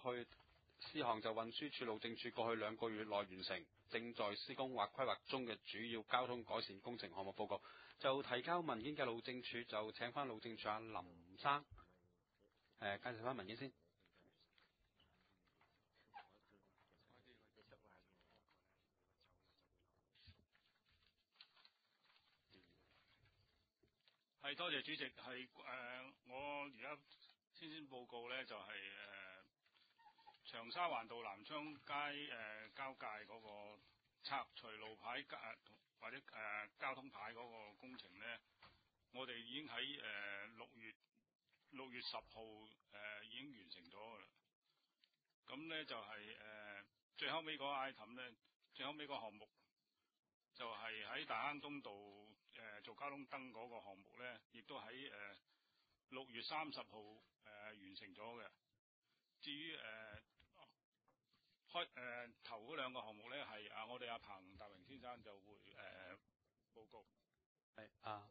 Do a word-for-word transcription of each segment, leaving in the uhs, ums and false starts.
去施項就運輸署路政署過去兩個月內完成正在施工或規劃中嘅主要交通改善工程項目報告。就提交文件嘅路政署就請翻路政署阿林生，誒、呃、介紹翻文件先。 係，多謝主席。係誒、呃，我而家先先報告咧，就係、是、誒、呃、長沙灣道南昌街誒、呃、交界嗰個拆除路牌誒、呃、或者誒、呃、交通牌嗰個工程咧，我哋已經喺誒六月六月十號誒已經完成咗㗎啦。咁咧就係、是、誒、呃、最後尾嗰個 item 咧，最後尾個項目就係喺大坑東道誒、呃、做交通燈嗰個項目咧，亦都喺誒六月三十號誒完成咗嘅。至於誒、呃、開誒、呃、頭嗰兩個項目咧，係啊我哋阿彭達榮先生就會誒、呃、報告。 係啊，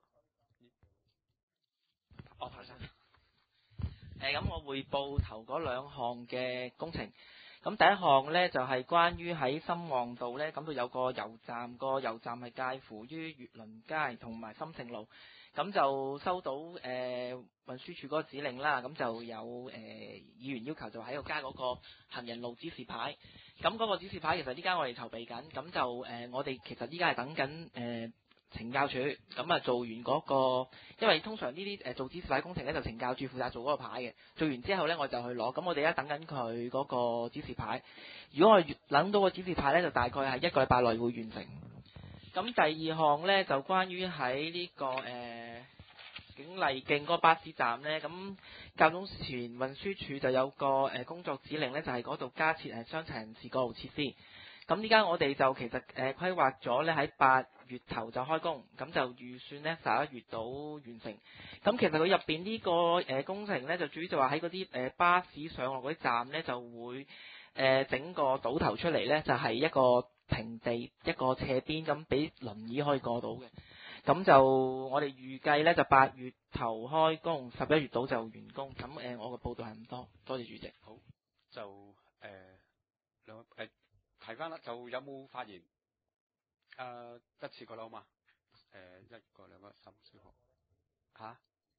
哦，彭生。 誒咁，我匯報頭嗰兩項嘅工程。咁第一項呢，就係、是、關於喺深旺道呢，咁度有個油站，個油站係介乎於月輪街同埋深盛路。咁就收到誒、呃、運輸署嗰個指令啦，咁就有誒、呃、議員要求就喺度加嗰個行人路指示牌。咁嗰個指示牌其實依家我哋籌備緊，咁就誒、呃、我哋其實依家係等緊誒。呃懲教署咁啊做完嗰、那個，因為通常呢啲誒做指示牌工程咧就懲教署負責做嗰個牌嘅，做完之後咧我就去攞，咁我哋而家等緊佢嗰個指示牌。如果我哋諗到個指示牌咧，就大概係一個禮拜內會完成。咁第二項咧就關於喺呢、這個誒、呃、景麗徑嗰個巴士站咧，咁較早前運輸署就有個誒工作指令咧，就係嗰度加設誒傷殘人士過路設施。咁依家我哋就其實誒、呃、規劃咗咧喺八月頭就開工，咁就預算咧十一月到完成。咁其實佢入邊呢個誒、呃、工程咧，就主要就話喺嗰啲誒巴士上落嗰啲站咧，就會誒、呃、整個島頭出嚟咧，就係、是、一個平地一個斜邊咁，俾輪椅可以過到嘅。咁就我哋預計咧就八月頭開工，十一月到就完工。咁誒、呃、我嘅報道係咁多，多謝主席。 好，就誒兩位誒。呃提翻啦，就有冇發言？誒、呃、一次過啦，好嘛？誒、呃、一個兩個三小學嚇，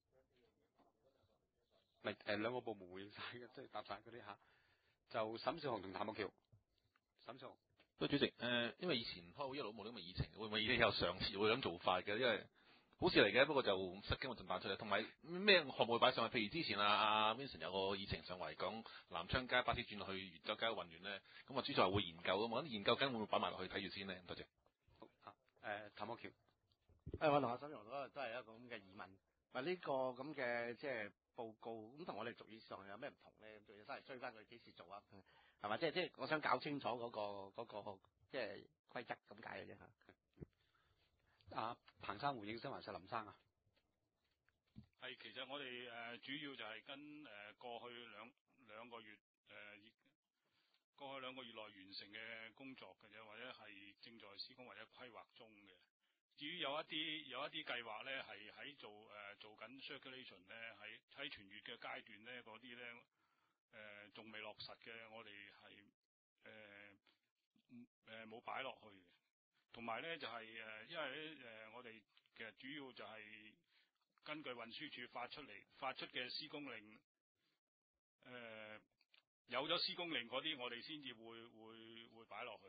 咪誒兩個部門回應晒嘅，即係答晒嗰啲嚇。就沈少雄同譚木橋。沈少雄， 不過主席誒、呃，因為以前開會一路冇呢咁嘅議程，會唔會已經有嘗試會咁做法嘅？因為好事嚟嘅，不過就失驚無神彈出嚟。同埋咩項目會擺上去？譬如之前啊阿 Vincent 有個議程上嚟講南昌街巴士轉去元州街混亂咧，咁啊主席話會研究啊嘛，咁研究緊會唔會擺埋落去睇住先呢？多謝。 好啊，誒譚木橋。 誒我同阿沈陽都都係一個咁嘅疑問。嗱、這、呢個咁嘅即係報告，咁同我哋俗語上有咩唔同咧？仲要翻嚟追翻佢幾時做啊？係嘛？即係即係我想搞清楚嗰、那個嗰、那個即係規則咁解嘅啫嚇。 阿彭生回應先還是林生啊？ 係，其實我哋誒、呃、主要就係跟誒、呃、過去兩兩個月誒、呃、過去兩個月內完成嘅工作嘅啫，或者係正在施工或者規劃中嘅。至於有一啲有一啲計劃咧，係喺做誒、呃、做緊 circulation 咧，喺喺全月嘅階段咧，嗰啲咧誒仲未落實嘅，我哋係誒誒冇擺落去嘅。同埋咧就係、是、誒，因為咧誒、呃，我哋其實主要就係根據運輸署發出嚟發出嘅施工令，誒、呃、有咗施工令嗰啲，我哋先至會會會擺落去。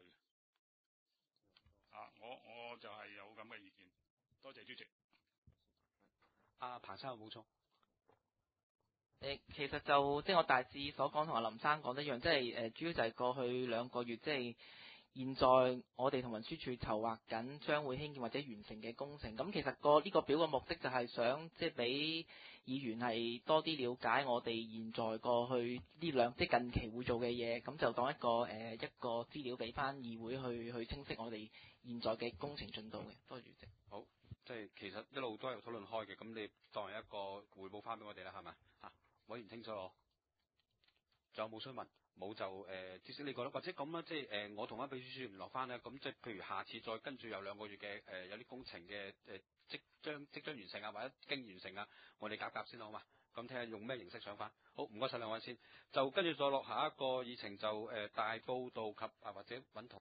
啊，我我就係有咁嘅意見。多謝主席。 阿、啊、彭生有冇錯？ 誒，其實就即係我大致所講同阿林生講一樣，即係誒主要就係過去兩個月即係。現在我哋同運輸署籌劃緊將會興建或者完成嘅工程，咁其實個呢個表嘅目的就係想即係俾議員係多啲了解我哋現在過去呢兩即係近期會做嘅嘢，咁就當一個誒、呃、一個資料俾翻議會去去清晰我哋現在嘅工程進度嘅。多謝主席。 好，即係其實一路都有討論開嘅，咁你當係一個彙報翻俾我哋啦，係咪啊？委員清楚咯。仲有冇詢問？冇就誒、呃，至少你覺得，或者咁啦，即係誒、呃，我同翻秘書處聯絡翻咧，咁即係譬如下次再跟住有兩個月嘅誒、呃，有啲工程嘅誒、呃、即將即將完成啊，或者經完成啊，我哋夾夾先好嘛？ 咁睇下用咩形式上翻。好，唔該晒兩位先。就跟住再落下一個議程就誒、呃、大報道及啊或者揾同。